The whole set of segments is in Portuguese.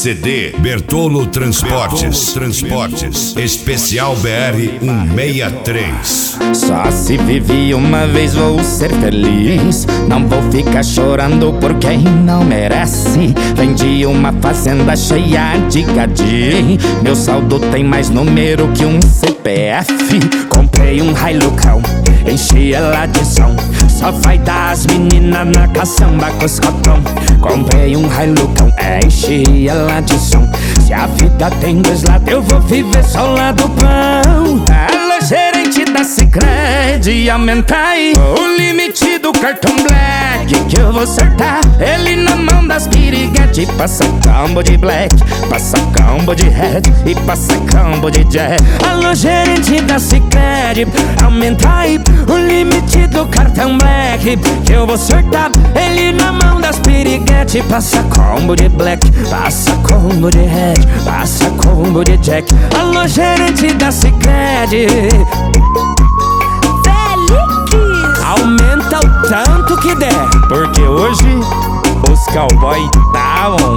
ABCD Bertolo Transportes. Especial BR 163. Só se vive uma vez, vou ser feliz. Não vou ficar chorando por quem não merece. Vendi uma fazenda cheia de gadi. Meu saldo tem mais número que um CPF. Comprei um Hilucão, enchi ela de som. Só vai dar as meninas na caçamba com os cotão. Comprei um Hilucão, enchi ela de som. Se a vida tem dois lados, eu vou viver só o lado bom. Alô, gerente da Sicredi, aumenta aí o limite do cartão Black, que eu vou acertar ele na mão das piriguete. Passa combo de Black, passa combo de Red e passa combo de Jack. Alô, gerente da Sicredi, aumenta aí o limite do cartão Black, que eu vou acertar ele na mão das piriguete. Passa combo de Black, passa combo de Red, passa combo de Jack. Alô, gerente da Sicredi, aumenta o tanto que der, porque hoje os cowboy tá on.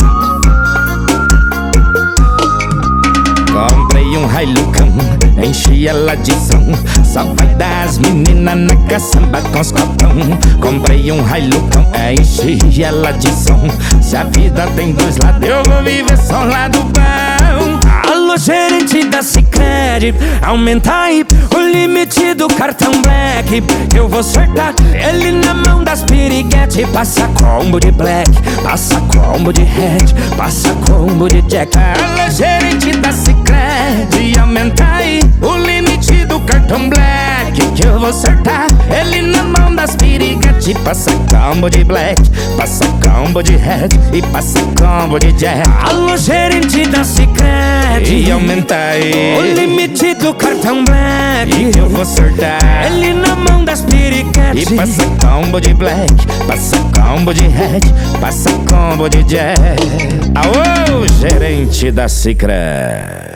Comprei um Hilucão, enchi ela de som. Só vai dar as meninas na caçamba com os copão. Comprei um Hilucão, enchi ela de som. Se a vida tem dois lados, eu vou viver só o lado bom. Alô, gerente da Sicredi, aumenta aí o limite do cartão Black, que eu vou acertar ele na mão das piriguete. Passa combo de Black, passa combo de Red, passa combo de Jack. Alô, gerente da Sicredi, aumenta aí o limite do cartão Black, que eu vou acertar ele na mão das piriguete. Passa combo de Black, passa combo de Red e passa combo de Jack. Alô, gerente da Sicredi, aumenta aí o limite do cartão Black, que eu vou acertar ele na mão das piriguete. E passa combo de Black, passa combo de Red, passa combo de Jack. Aô, gerente da Sicredi.